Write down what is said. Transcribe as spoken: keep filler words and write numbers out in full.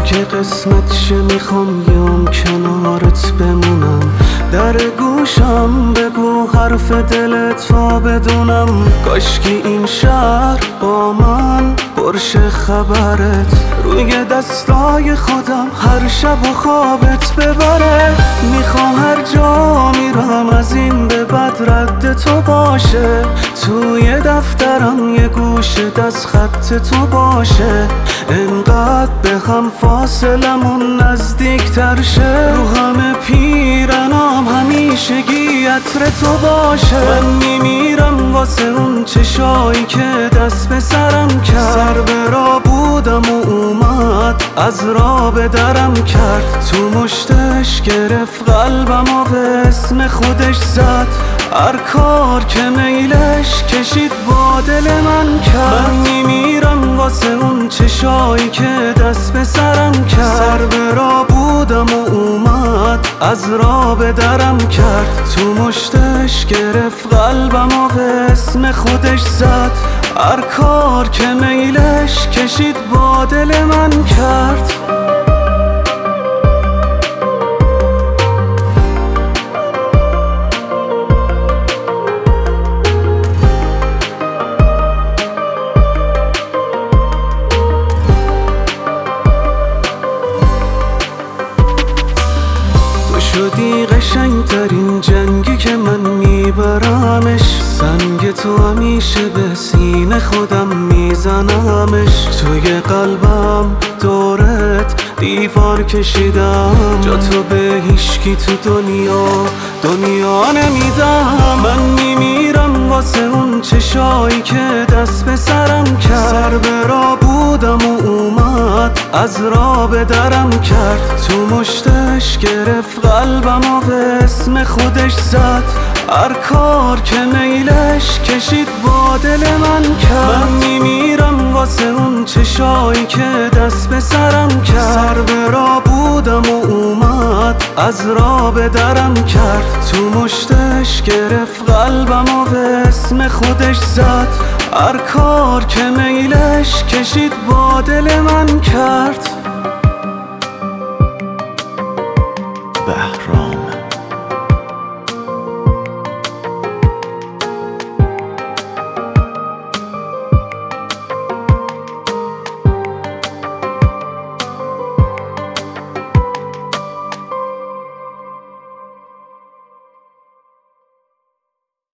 که قسمت شه میخوام یام کنارت بمونم. در گوشم بگو حرف دلت تا بدونم. کاشکی این شهر با من پرشه خبرت روی دستای خودم هر شب و خوابت ببره. میخوام هر جا میرم از این به بعد رد تو باشه. توی دفترم یه گوشه دست خط تو باشه. انقدر به هم فاصلمون نزدیکتر شه. رو همه پیرنام همیشگی عطر تو باشه. من میمیرم واسه اون چشایی که دست به سرم کرد. سر به راه بودم و اومد از راه به درم کرد. تو مشتش گرفت قلبم و به اسم خودش زد. هر کار که میلش کشید با دل من کرد. من میمیرم واسه اون چشایی که دست به سرم کرد. سر به راه بودم و اومد از راه به درم کرد. تو مشتش گرفت قلبم و به اسم خودش زد. هر کار که میلش کشید با دل من کرد. شدی قشنگترین جنگی که من میبرمش. سنگ تو همیشه به سینه خودم میزنمش. توی قلبم دورت دیوار کشیدم. جا تو به هیچکی تو دنیا دنیا نمیدم. من میمیرم واسه اون چشایی که دست به سرم کرد. سر به راه بودم و اومد از راه به درم کرد. تو مشتش گرفت قلبم و به اسم خودش زد. هر کار که میلش کشید با دل من کرد. من میمیرم واسه اون چشایی که دست به سرم کرد. سر به راه بودم و اومد از راه به درم کرد. تو مشتش گرفت قلبم و به اسم خودش زد. هر کار که میلش کشید با دل من کرد.